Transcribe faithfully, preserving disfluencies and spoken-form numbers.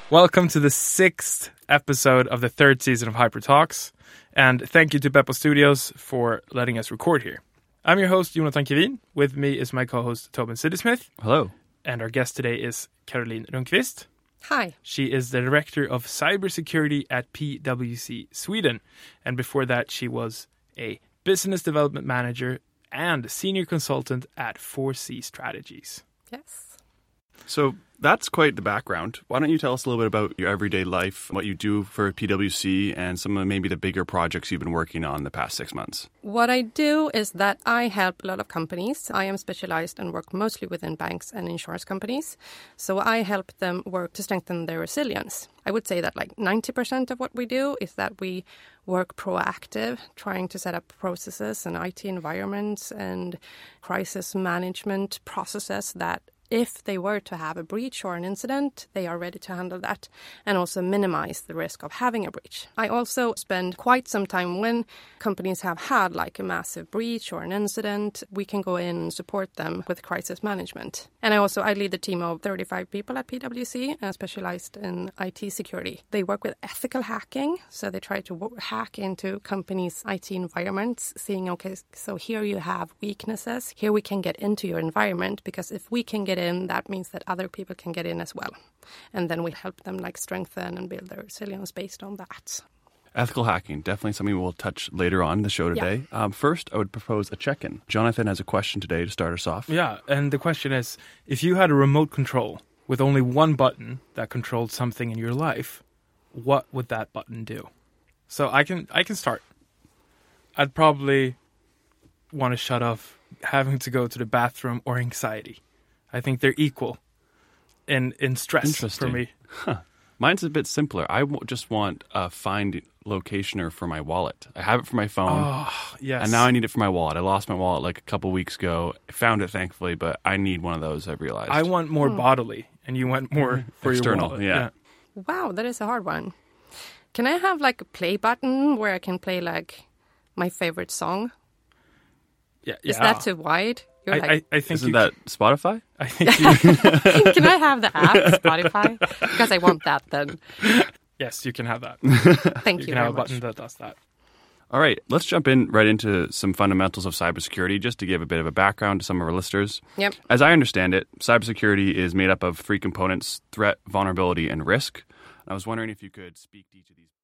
Welcome to the sixth episode of the third season of Hyper Talks, and thank you to Beppo Studios for letting us record here. I'm your host, Jonathan Kevin. With me is my co-host, Tobin Sidesmith. Hello. And our guest today is Caroline Rundqvist. Hi. She is the Director of Cybersecurity at P W C Sweden. And before that, she was a Business Development Manager and Senior Consultant at four C Strategies. Yes. So that's quite the background. Why don't you tell us a little bit about your everyday life, what you do for P W C, and some of maybe the bigger projects you've been working on the past six months? What I do is that I help a lot of companies. I am specialized and work mostly within banks and insurance companies. So I help them work to strengthen their resilience. I would say that like ninety percent of what we do is that we work proactive, trying to set up processes and I T environments and crisis management processes that if they were to have a breach or an incident, they are ready to handle that and also minimize the risk of having a breach. I also spend quite some time when companies have had like a massive breach or an incident, we can go in and support them with crisis management. And I also, I lead a team of thirty-five people at P W C and specialized in I T security. They work with ethical hacking, so they try to w- hack into companies' I T environments, seeing, okay, so here you have weaknesses, here we can get into your environment, because if we can get in, that means that other people can get in as well. And then we help them like strengthen and build their resilience based on that. Ethical hacking, definitely something we'll touch later on in the show today. Yeah. Um, first, I would propose a check-in. Jonathan has a question today to start us off. Yeah, and the question is, if you had a remote control with only one button that controlled something in your life, what would that button do? So I can I can start. I'd probably want to shut off having to go to the bathroom or anxiety. I think they're equal in, in stress for me. Huh. Mine's a bit simpler. I w- just want a find locationer for my wallet. I have it for my phone. Oh, yes. And now I need it for my wallet. I lost my wallet like a couple weeks ago. I found it, thankfully, but I need one of those, I've realized. I want more hmm. bodily, and you want more for external, your wallet. Yeah. yeah. Wow, that is a hard one. Can I have like a play button where I can play like my favorite song? Yeah. yeah. Is that too wide? I, like, I, I think Isn't that can, Spotify? I think you Can I have the app, Spotify? Because I want that then. Yes, you can have that. Thank you. You can have a much. button that does that. All right, let's jump in right into some fundamentals of cybersecurity, just to give a bit of a background to some of our listeners. Yep. As I understand it, cybersecurity is made up of three components: threat, vulnerability, and risk. I was wondering if you could speak to each of these